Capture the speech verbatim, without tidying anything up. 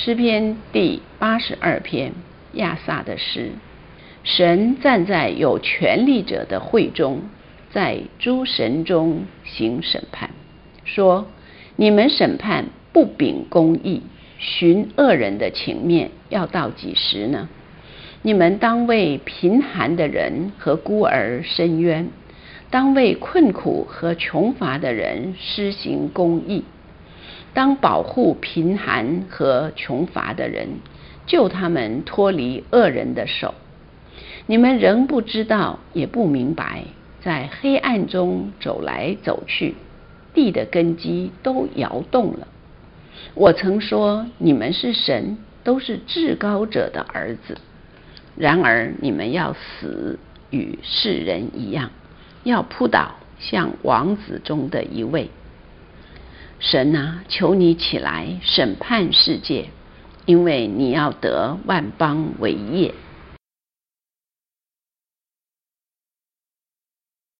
诗篇第八十二篇，亚萨的诗。神站在有权力者的会中，在诸神中行审判，说：你们审判不秉公义，寻恶人的情面，要到几时呢？你们当为贫寒的人和孤儿伸冤，当为困苦和穷乏的人施行公义，当保护贫寒和穷乏的人，救他们脱离恶人的手。你们仍不知道，也不明白，在黑暗中走来走去，地的根基都摇动了。我曾说，你们是神，都是至高者的儿子。然而你们要死，与世人一样，要扑倒，像王子中的一位。神啊，求你起来审判世界，因为你要得万邦为业。